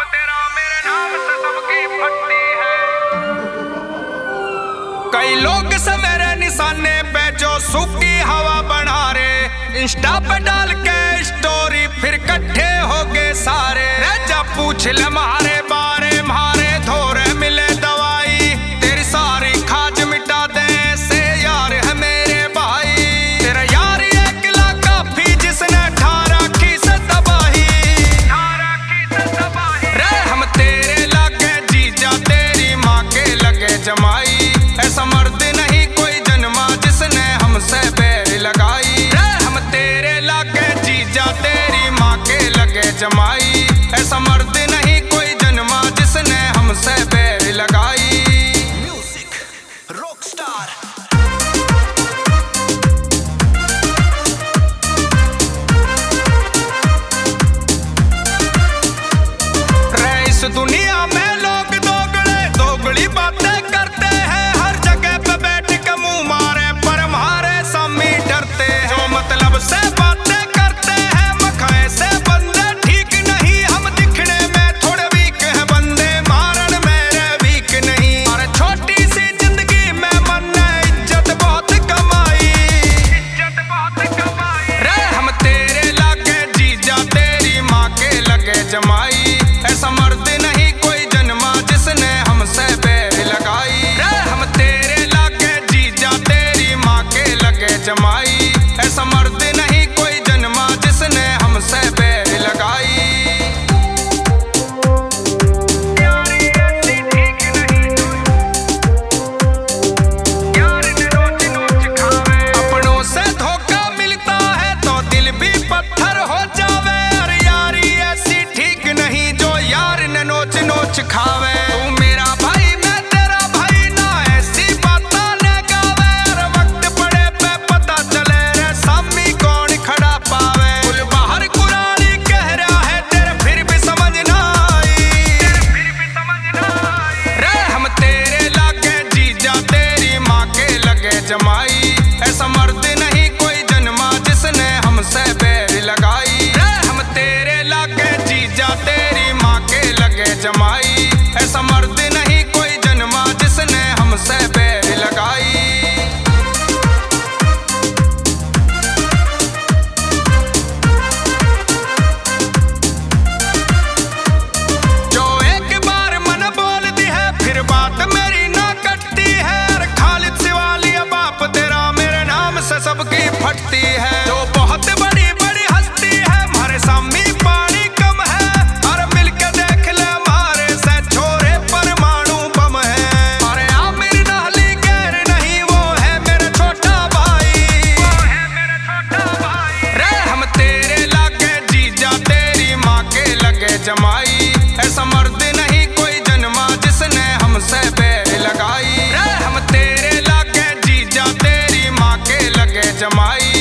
तेरा मेरे नाम से सबकी फटती है। कई लोग से मेरे निशाने पे जो सूखी हवा बना रहे, इंस्टा पे डाल के स्टोरी फिर इकट्ठे हो गए सारे। जा पूछ ले मारे बारे मारे धोरे मिले दवाई, तेरी सारी खाज मिटा दे से यार है मेरे भाई। तेरा यार अकेला काफी जिसने ठारा की से तबाही रे। हम तेरे लगे जीजा तेरी माँ के लगे जमाई, ऐसा मर्द नहीं कोई जन्मा जिसने हमसे बैर लगाई रे। हम तेरे लगे जीजा तेरी माँ के लगे जमाई, ऐसा मर्द नहीं कोई जन्मा जिसने हमसे बैर लगाई। Music rockstar. रे इस दुनिया में लोग दोगले दोगली बातें करते हैं, हर जगह पे बैठ के मुंह मारे पर मारे सामी डरते हैं। जो मतलब से बातें करते हैं मखाए से बंदे ठीक नहीं, हम दिखने में थोड़े वीक हैं बंदे मारन मेरे वीक नहीं। अरे छोटी सी जिंदगी में मन ने इज्जत बहुत कमाई रे। हम तेरे लगे जीजा तेरी माँ के लगे जमाई, ऐसा मर्द नहीं कोई जन्मा जिसने हमसे बैर लगाई रे। हम तेरे लगे जीजा तेरी माँ के लगे जमाई, ऐसा मर्द नहीं कोई जन्मा जिसने हमसे बैर लगाई। अपनों से धोखा मिलता है तो दिल भी पत्थर हो जावे, अरे यारी ऐसी ठीक नहीं जो यार ने नोच नोच खावे। तू मेरा भाई मैं तेरा भाई ना ऐसी बातां न गावे, अरे वक्त पड़े पे पता चले रे सामी कौन खड़ा पावे। कुल बाहर कुरानी कह रहा है तेरे फिर भी समझ ना आई रे। हम तेरे लगे जीजा तेरी माँ के लगे जमाई, ऐसा मर्द नहीं कोई जन्मा जिसने हमसे बैर लगाई रे। हम तेरे लगे जीजा तेरी माँ के लगे जमाई, ऐसा मर्द नहीं कोई जन्मा जिसने हमसे बैर लगाई। जो एक बार मन बोल दी है फिर बात मेरी ना कटती है, अरे खालिद सिवालिया बाप तेरा मेरे नाम से सबकी फटती है। जो बहुत बड़ी बड़ी हस्ती है हमारे सामने पानी कम है, अरे मिलके देख ले हमारे से छोरे परमाणु बम है। अरे आमिर नाहली गैर नहीं वो है मेरा छोटा भाई रे। हम तेरे लगे जीजा तेरी माँ के लगे जमाई, ऐसा मर्द नहीं कोई जन्मा जिसने हमसे बैर लगाई रे। हम तेरे लगे जीजा तेरी माँ के लगे जमाई,